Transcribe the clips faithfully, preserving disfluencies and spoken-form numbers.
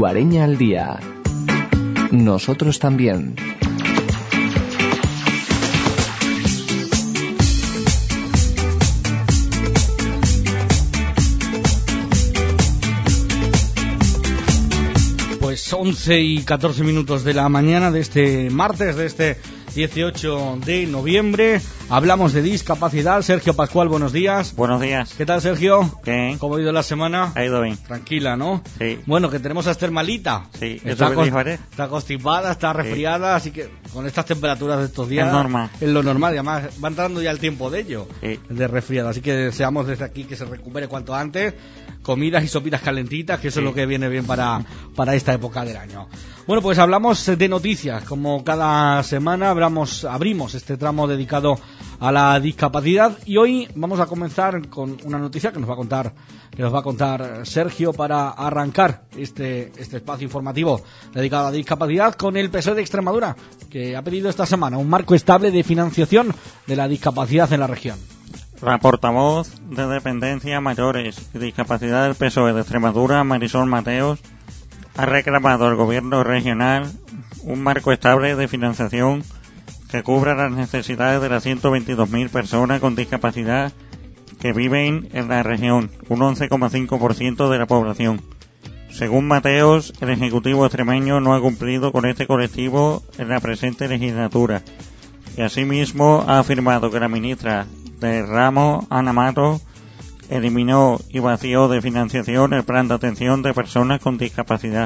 Guareña al día. Nosotros también. Pues once y catorce minutos de la mañana de este martes, de este dieciocho de noviembre. Hablamos de discapacidad. Sergio Pascual, buenos días. Buenos días. ¿Qué tal, Sergio? Bien. ¿Cómo ha ido la semana? Ha ido bien. Tranquila, ¿no? Sí. Bueno, que tenemos a Esther malita. Sí. Está, cost- está constipada, está resfriada, sí. Así que con estas temperaturas de estos días... Es normal. Es lo normal, y además va entrando ya el tiempo de ello, sí. de resfriada. Así que deseamos desde aquí que se recupere cuanto antes. Comidas y sopitas calentitas, que eso sí. es lo que viene bien para, para esta época del año. Bueno, pues hablamos de noticias. Como cada semana abramos, abrimos este tramo dedicado a la discapacidad, y hoy vamos a comenzar con una noticia que nos va a contar que nos va a contar Sergio para arrancar este este espacio informativo dedicado a la discapacidad, con el P S O E de Extremadura, que ha pedido esta semana un marco estable de financiación de la discapacidad en la región. La portavoz de Dependencia, Mayores y Discapacidad del P S O E de Extremadura, Marisol Mateos, ha reclamado al gobierno regional un marco estable de financiación que cubra las necesidades de las ciento veintidós mil personas con discapacidad que viven en la región, un once coma cinco por ciento de la población. Según Mateos, el Ejecutivo extremeño no ha cumplido con este colectivo en la presente legislatura, y asimismo ha afirmado que la ministra del ramo, Ana Mato, eliminó y vació de financiación el plan de atención de personas con discapacidad.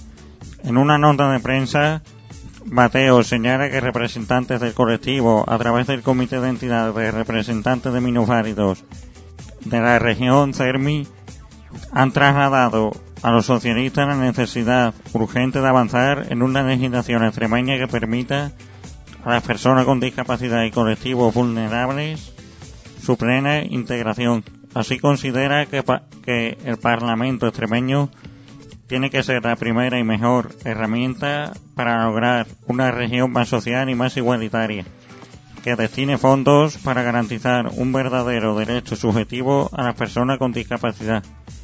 En una nota de prensa, Mateo señala que representantes del colectivo, a través del Comité de Entidades de Representantes de Minusválidos de la región CERMI, han trasladado a los socialistas la necesidad urgente de avanzar en una legislación extremeña que permita a las personas con discapacidad y colectivos vulnerables su plena integración. Así considera que, pa- que el Parlamento extremeño tiene que ser la primera y mejor herramienta para lograr una región más social y más igualitaria, que destine fondos para garantizar un verdadero derecho subjetivo a las personas con discapacidad.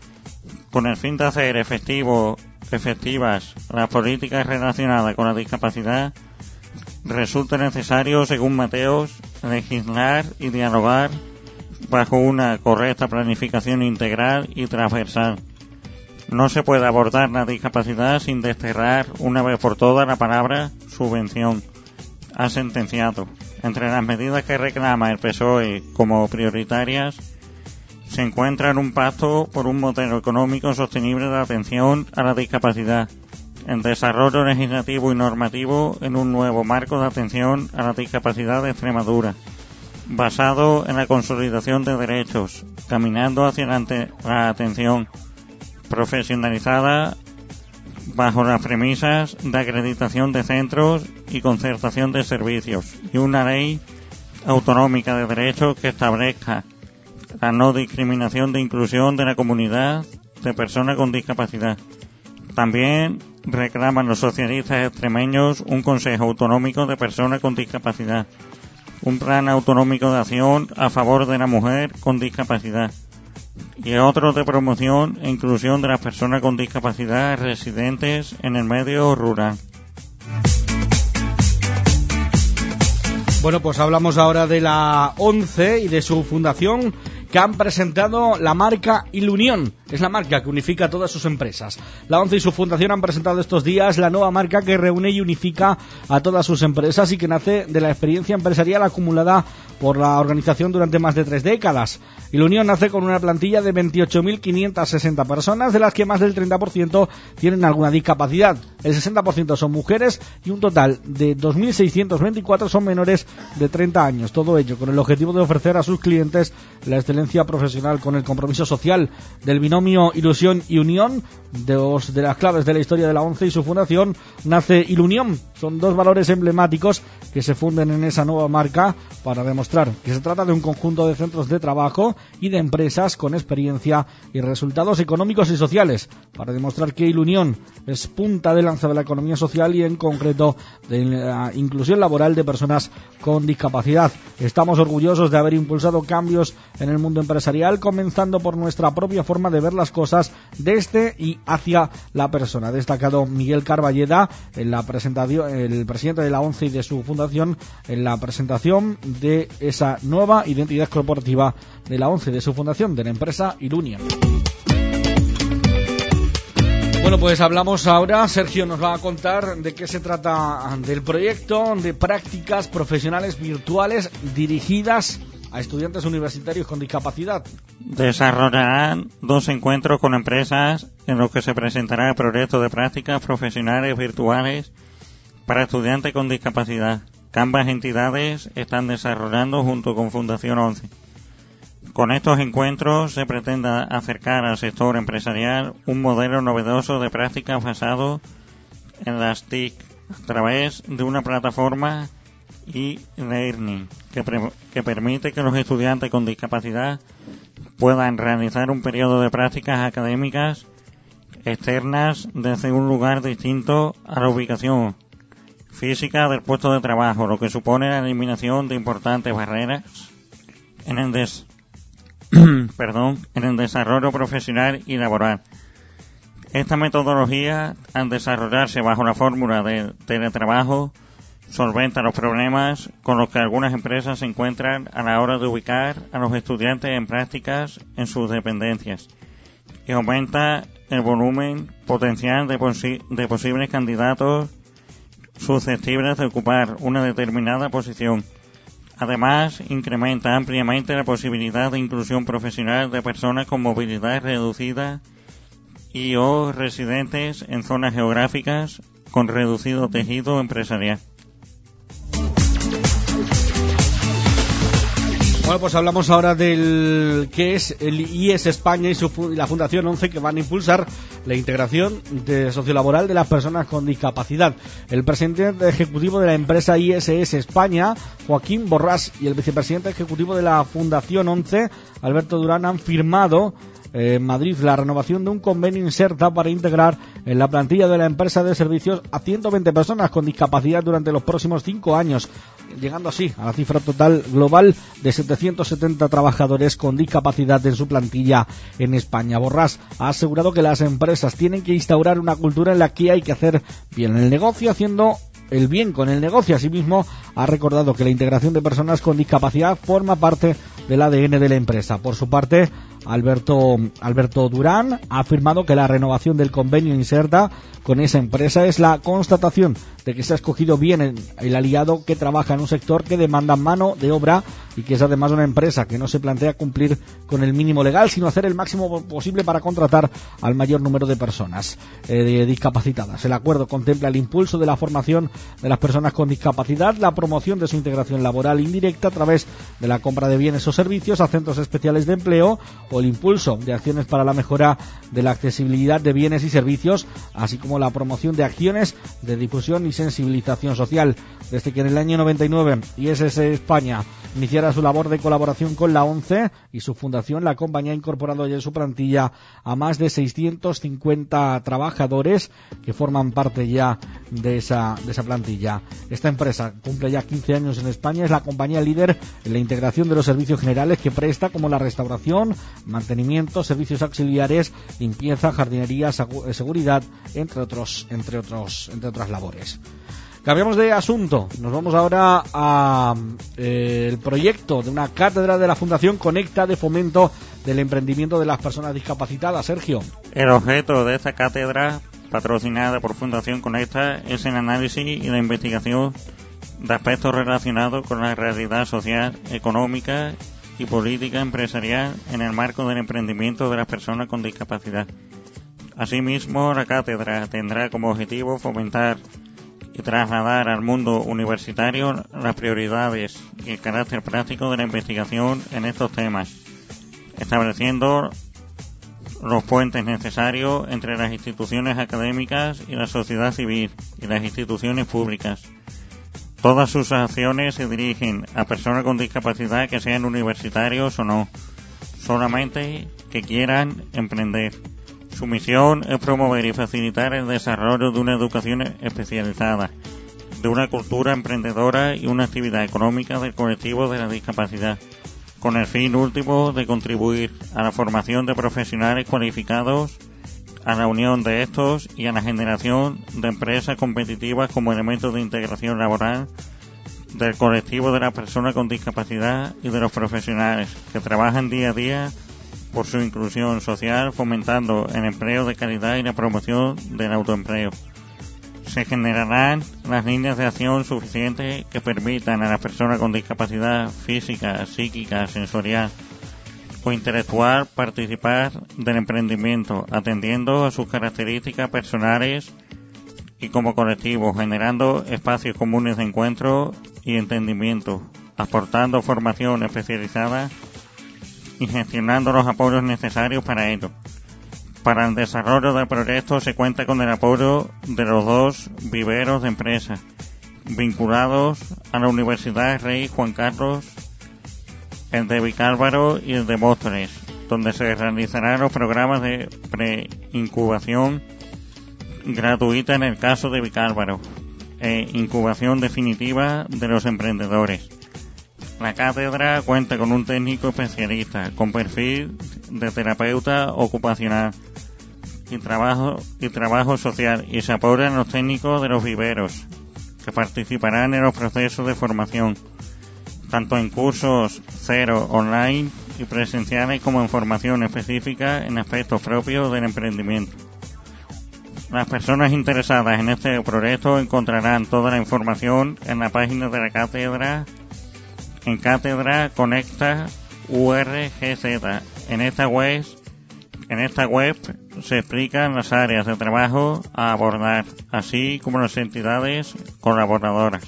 Con el fin de hacer efectivo, efectivas las políticas relacionadas con la discapacidad, resulta necesario, según Mateos, legislar y dialogar bajo una correcta planificación integral y transversal. No se puede abordar la discapacidad sin desterrar una vez por todas la palabra subvención, ha sentenciado. Entre las medidas que reclama el P S O E como prioritarias se encuentra un pacto por un modelo económico sostenible de atención a la discapacidad, el desarrollo legislativo y normativo en un nuevo marco de atención a la discapacidad de Extremadura, basado en la consolidación de derechos, caminando hacia la, ante- la atención profesionalizada bajo las premisas de acreditación de centros y concertación de servicios, y una ley autonómica de derechos que establezca la no discriminación de inclusión de la comunidad de personas con discapacidad. También reclaman los socialistas extremeños un Consejo Autonómico de Personas con Discapacidad, un plan autonómico de acción a favor de la mujer con discapacidad y otros de promoción e inclusión de las personas con discapacidad residentes en el medio rural. Bueno, pues hablamos ahora de la ONCE y de su fundación, que han presentado la marca Ilunión. Es la marca que unifica a todas sus empresas. La ONCE y su fundación han presentado estos días la nueva marca que reúne y unifica a todas sus empresas y que nace de la experiencia empresarial acumulada por la organización durante más de tres décadas. Ilunión nace con una plantilla de veintiocho mil quinientas sesenta personas, de las que más del treinta por ciento tienen alguna discapacidad. El sesenta por ciento son mujeres y un total de dos mil seiscientos veinticuatro son menores de treinta años. Todo ello con el objetivo de ofrecer a sus clientes la excelencia profesional con el compromiso social. Del binomio ilusión y unión, dos de las claves de la historia de la ONCE y su fundación, nace Ilunión. Son dos valores emblemáticos que se funden en esa nueva marca para demostrar que se trata de un conjunto de centros de trabajo y de empresas con experiencia y resultados económicos y sociales, para demostrar que Ilunión es punta de lanza de la economía social y en concreto de la inclusión laboral de personas con discapacidad. Estamos orgullosos de haber impulsado cambios en el mundo empresarial, comenzando por nuestra propia forma de ver las cosas desde y hacia la persona. Ha destacado Miguel Carballeda, en la presentación, el presidente de la ONCE y de su fundación, en la presentación de esa nueva identidad corporativa de la ONCE, de su fundación, de la empresa Ilunión. Bueno, pues hablamos ahora, Sergio nos va a contar de qué se trata del proyecto de prácticas profesionales virtuales dirigidas a estudiantes universitarios con discapacidad. Desarrollarán dos encuentros con empresas en los que se presentará el proyecto de prácticas profesionales virtuales para estudiantes con discapacidad que ambas entidades están desarrollando junto con Fundación ONCE. Con estos encuentros se pretende acercar al sector empresarial un modelo novedoso de prácticas basado en las T I C a través de una plataforma e-learning que, pre- que permite que los estudiantes con discapacidad puedan realizar un periodo de prácticas académicas externas desde un lugar distinto a la ubicación física del puesto de trabajo, lo que supone la eliminación de importantes barreras en el des- perdón, en el desarrollo profesional y laboral. Esta metodología, al desarrollarse bajo la fórmula de teletrabajo, solventa los problemas con los que algunas empresas se encuentran a la hora de ubicar a los estudiantes en prácticas en sus dependencias y aumenta el volumen potencial de, posi- de posibles candidatos susceptibles de ocupar una determinada posición. Además, incrementa ampliamente la posibilidad de inclusión profesional de personas con movilidad reducida y o residentes en zonas geográficas con reducido tejido empresarial. Bueno, pues hablamos ahora del que es el I E S España y su, la Fundación ONCE, que van a impulsar la integración de sociolaboral de las personas con discapacidad. El presidente ejecutivo de la empresa I S S España, Joaquín Borrás, y el vicepresidente ejecutivo de la Fundación ONCE, Alberto Durán, han firmado en Madrid la renovación de un convenio Inserta para integrar en la plantilla de la empresa de servicios a ciento veinte personas con discapacidad durante los próximos cinco años, llegando así a la cifra total global de setecientos setenta trabajadores con discapacidad en su plantilla en España. Borrás ha asegurado que las empresas tienen que instaurar una cultura en la que hay que hacer bien el negocio haciendo el bien con el negocio. Asimismo, ha recordado que la integración de personas con discapacidad forma parte del A D N de la empresa. Por su parte, Alberto, Alberto Durán ha afirmado que la renovación del convenio Inserta con esa empresa es la constatación de que se ha escogido bien el, el aliado que trabaja en un sector que demanda mano de obra y que es además una empresa que no se plantea cumplir con el mínimo legal, sino hacer el máximo posible para contratar al mayor número de personas eh, discapacitadas. El acuerdo contempla el impulso de la formación de las personas con discapacidad, la promoción de su integración laboral indirecta a través de la compra de bienes o servicios a centros especiales de empleo o el impulso de acciones para la mejora de la accesibilidad de bienes y servicios, así como la promoción de acciones de difusión y sensibilización social. Desde que en el año noventa y nueve I S S España iniciara su labor de colaboración con la ONCE y su fundación, la compañía ha incorporado ya en su plantilla a más de seiscientos cincuenta trabajadores que forman parte ya de esa, de esa plantilla. Esta empresa cumple ya quince años en España, es la compañía líder en la integración de los servicios generales que presta, como la restauración, mantenimiento, servicios auxiliares, limpieza, jardinería, seguridad, entre otros, entre otros, entre otras labores. Cambiamos de asunto, nos vamos ahora a eh, el proyecto de una cátedra de la Fundación Conecta de fomento del emprendimiento de las personas discapacitadas. Sergio. El objeto de esta cátedra, patrocinada por Fundación Conecta, es el análisis y la investigación de aspectos relacionados con la realidad social, económica y política empresarial en el marco del emprendimiento de las personas con discapacidad. Asimismo, la cátedra tendrá como objetivo fomentar y trasladar al mundo universitario las prioridades y el carácter práctico de la investigación en estos temas, estableciendo los puentes necesarios entre las instituciones académicas y la sociedad civil y las instituciones públicas. Todas sus acciones se dirigen a personas con discapacidad, que sean universitarios o no, solamente que quieran emprender. Su misión es promover y facilitar el desarrollo de una educación especializada, de una cultura emprendedora y una actividad económica del colectivo de la discapacidad, con el fin último de contribuir a la formación de profesionales cualificados, a la unión de estos y a la generación de empresas competitivas como elementos de integración laboral del colectivo de las personas con discapacidad y de los profesionales que trabajan día a día por su inclusión social, fomentando el empleo de calidad y la promoción del autoempleo. Se generarán las líneas de acción suficientes que permitan a las personas con discapacidad física, psíquica, sensorial o intelectual participar del emprendimiento, atendiendo a sus características personales y como colectivo, generando espacios comunes de encuentro y entendimiento, aportando formación especializada y gestionando los apoyos necesarios para ello. Para el desarrollo del proyecto se cuenta con el apoyo de los dos viveros de empresas vinculados a la Universidad Rey Juan Carlos, el de Vicálvaro y el de Móstoles, donde se realizarán los programas de preincubación gratuita en el caso de Vicálvaro e incubación definitiva de los emprendedores. La cátedra cuenta con un técnico especialista con perfil de terapeuta ocupacional y trabajo y trabajo social, y se apoyan los técnicos de los viveros que participarán en los procesos de formación, tanto en cursos cero online y presenciales como en formación específica en aspectos propios del emprendimiento. Las personas interesadas en este proyecto encontrarán toda la información en la página de la cátedra en Cátedra Conecta U R G Z. En esta web, en esta web se explican las áreas de trabajo a abordar, así como las entidades colaboradoras.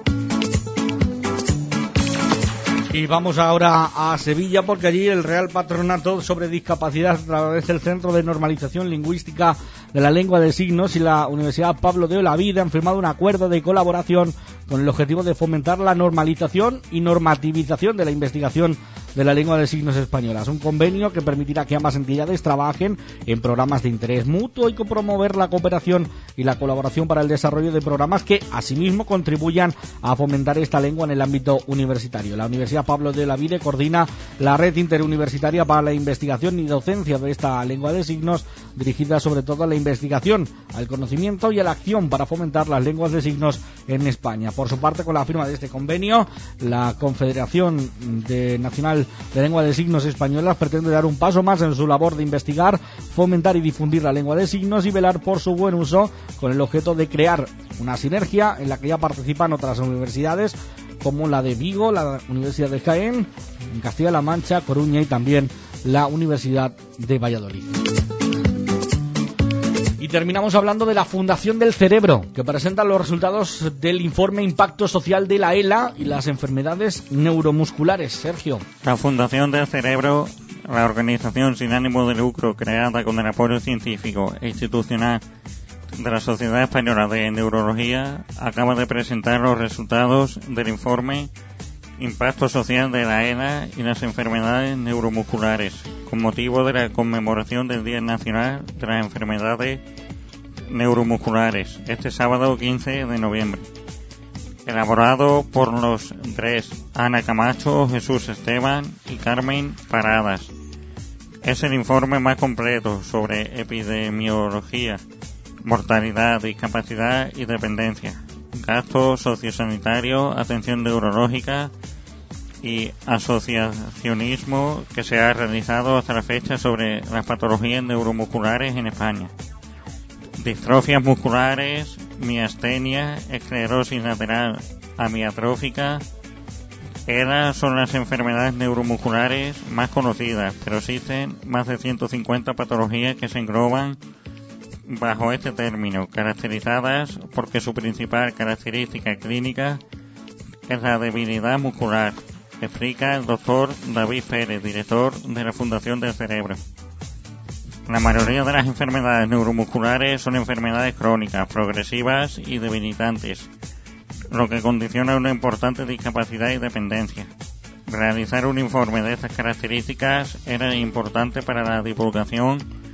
Y vamos ahora a Sevilla, porque allí el Real Patronato sobre Discapacidad, a través del Centro de Normalización Lingüística de la Lengua de Signos y la Universidad Pablo de Olavide han firmado un acuerdo de colaboración con el objetivo de fomentar la normalización y normativización de la investigación de la lengua de signos españolas. Un convenio que permitirá que ambas entidades trabajen en programas de interés mutuo y que promover la cooperación y la colaboración para el desarrollo de programas que asimismo contribuyan a fomentar esta lengua en el ámbito universitario. La Universidad Pablo de Olavide coordina la red interuniversitaria para la investigación y docencia de esta lengua de signos, dirigida sobre todo a la investigación, al conocimiento y a la acción para fomentar las lenguas de signos en España. Por su parte, con la firma de este convenio, la Confederación de Nacional de Lengua de Signos Españolas pretende dar un paso más en su labor de investigar, fomentar y difundir la lengua de signos y velar por su buen uso, con el objeto de crear una sinergia en la que ya participan otras universidades como la de Vigo, la Universidad de Jaén, en Castilla-La Mancha, Coruña y también la Universidad de Valladolid. Y terminamos hablando de la Fundación del Cerebro, que presenta los resultados del informe Impacto Social de la E L A y las enfermedades neuromusculares. Sergio. La Fundación del Cerebro, la organización sin ánimo de lucro creada con el apoyo científico e institucional de la Sociedad Española de Neurología, acaba de presentar los resultados del informe Impacto Social de la E L A y las enfermedades neuromusculares, con motivo de la conmemoración del Día Nacional de las Enfermedades Neuromusculares, este sábado quince de noviembre. Elaborado por los tres, Ana Camacho, Jesús Esteban y Carmen Paradas. Es el informe más completo sobre epidemiología, mortalidad, discapacidad y dependencia, gasto sociosanitario, atención neurológica y asociacionismo que se ha realizado hasta la fecha sobre las patologías neuromusculares en España. Distrofias musculares, miastenia, esclerosis lateral amiotrófica. E L A son las enfermedades neuromusculares más conocidas, pero existen más de ciento cincuenta patologías que se engloban bajo este término, caracterizadas porque su principal característica clínica es la debilidad muscular, explica el doctor David Pérez, director de la Fundación del Cerebro. La mayoría de las enfermedades neuromusculares son enfermedades crónicas, progresivas y debilitantes, lo que condiciona una importante discapacidad y dependencia. Realizar un informe de estas características era importante para la divulgación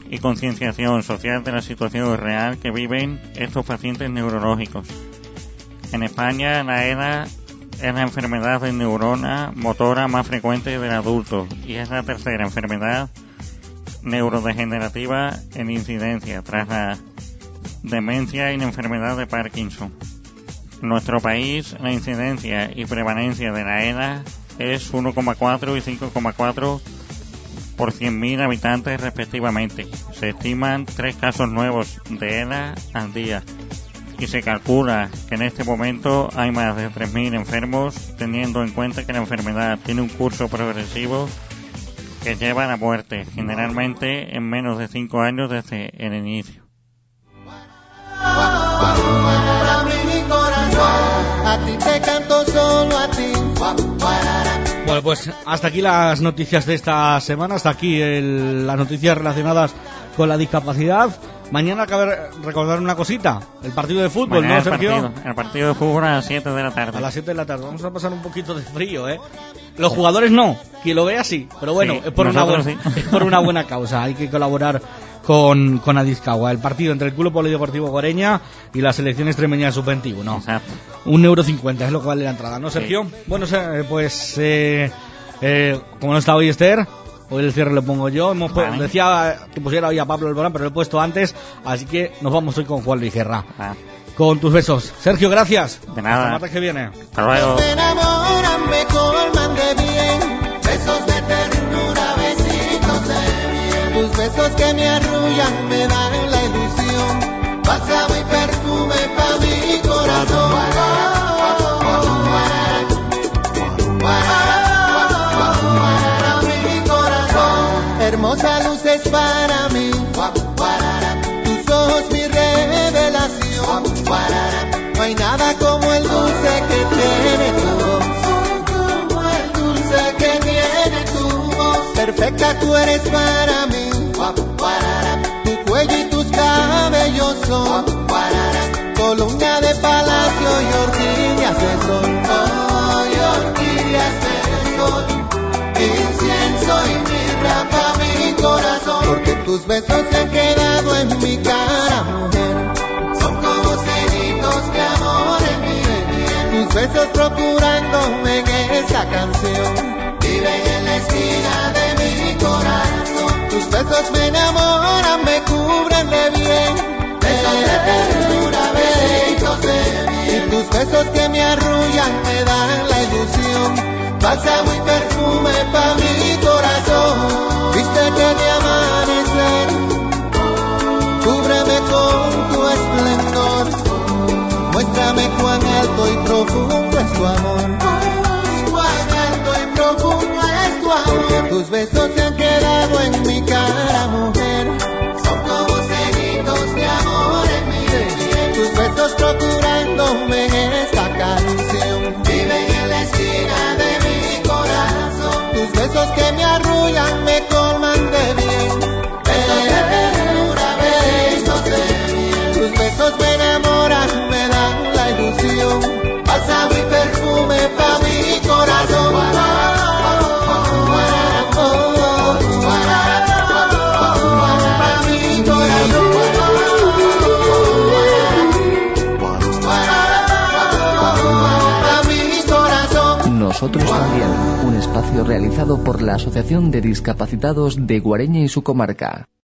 y concienciación social de la situación real que viven estos pacientes neurológicos. En España, la E D A es la enfermedad de neurona motora más frecuente del adulto y es la tercera enfermedad neurodegenerativa en incidencia, tras la demencia y la enfermedad de Parkinson. En nuestro país, la incidencia y prevalencia de la E D A es uno coma cuatro y cinco coma cuatro por cien mil habitantes respectivamente. Se estiman tres casos nuevos de E D A al día y se calcula que en este momento hay más de tres mil enfermos, teniendo en cuenta que la enfermedad tiene un curso progresivo que lleva a la muerte, generalmente en menos de cinco años desde el inicio. A ti te canto solo a ti. Bueno, pues hasta aquí las noticias de esta semana, hasta aquí el, las noticias relacionadas con la discapacidad. Mañana cabe recordar una cosita, el partido de fútbol, Mañana ¿no, el Sergio? Partido, el partido de fútbol a las siete de la tarde. A las siete de la tarde, vamos a pasar un poquito de frío, ¿eh? Los jugadores no, quien lo vea sí, pero bueno, Sí, es, por una buena, nosotros sí. es por una buena causa, hay que colaborar con, con Adiscagua. El partido entre el Club Polideportivo Guareña y la selección extremeña sub veintiuno. Exacto. Un euro cincuenta es lo que vale la entrada, ¿no, Sergio? Sí. Bueno, se- pues eh, eh, como no está hoy Esther, hoy el cierre lo pongo yo. Hemos pu- Vale. Decía que pusiera hoy a Pablo Alborán, pero lo he puesto antes, así que nos vamos hoy con Juan Luis Guerra. Ah, Con tus besos. Sergio, gracias. De nada. Hasta el martes que viene. hasta luego. Me enamoran, me colman de bien. Besos de ternura, besitos de bien. Tus besos que me arrullan me dan la ilusión. Bálsamo y perfume pa' mi corazón. Para mi corazón. Hermosa luz es para mí. Tus ojos mi revelación. No hay nada como el dulce que tiene tu voz. Como el dulce que tiene tu voz. Perfecta tú eres para mí. Tu cuello y tus cabellos son columna de palacio y orquídeas de sol. Oh, y orquídeas de sol. Incienso y mirra pa' mi corazón. Porque tus besos se han quedado en mi cara, mujer. Son como cenitos de amor en mi piel. Tus besos procurándome en esta canción. Viven en la esquina de mi corazón. Tus besos me enamoran, me cubren de bien. Besos de ternura, besitos de bien. Y tus besos que me arrullan me dan la ilusión. Bálsamo y perfume pa' mi corazón. Viste que de amanecer, cúbreme con tu esplendor. Muéstrame cuán alto y profundo es tu amor. Cuán alto y profundo es tu amor. Tus besos se han quedado en mi cara, mujer. Son como cenitos de amor en mi piel. Tus besos procurándome en esta canción. Viven en la esquina de mi corazón. Tus besos que me arrullan me colman de bien. Besos de ternura, besos de bien. Tus besos me enamoran, me dan la ilusión. Bálsamo y perfume pa' mi corazón. Pa' mi corazón. Pa' mi corazón. Nosotros también, un espacio realizado por la Asociación de Discapacitados de Guareña y su comarca.